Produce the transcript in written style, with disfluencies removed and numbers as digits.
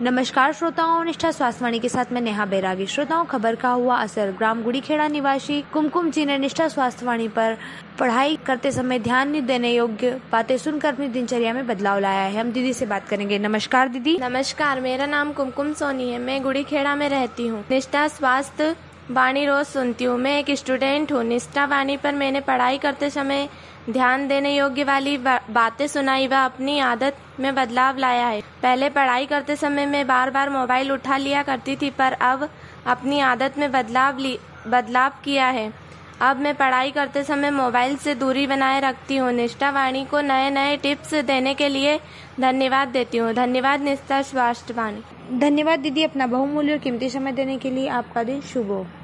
नमस्कार श्रोताओं, निष्ठा स्वास्थ्यवाणी के साथ मैं नेहा बैरागी। श्रोताओं, खबर का हुआ असर। ग्राम गुड़ीखेड़ा निवासी कुमकुम जी ने निष्ठा स्वास्थ्यवाणी पर पढ़ाई करते समय ध्यान नहीं देने योग्य बातें सुनकर अपनी दिनचर्या में बदलाव लाया है। हम दीदी से बात करेंगे। नमस्कार दीदी। नमस्कार, मेरा नाम कुमकुम सोनी है। मैं गुड़ीखेड़ा में रहती हूँ। निष्ठा स्वास्थ्य वाणी रोज सुनती हूँ। मैं एक स्टूडेंट हूँ। निष्ठा वाणी पर मैंने पढ़ाई करते समय ध्यान देने योग्य वाली बातें सुनाई व अपनी आदत में बदलाव लाया है। पहले पढ़ाई करते समय मैं बार बार मोबाइल उठा लिया करती थी, पर अब अपनी आदत में बदलाव किया है। अब मैं पढ़ाई करते समय मोबाइल से दूरी बनाए रखती हूँ। निष्ठा वाणी को नए नए टिप्स देने के लिए धन्यवाद देती हूँ। धन्यवाद निष्ठा स्वास्थ्य वाणी। धन्यवाद दीदी, अपना बहुमूल्य और कीमती समय देने के लिए। आपका दिन शुभ हो।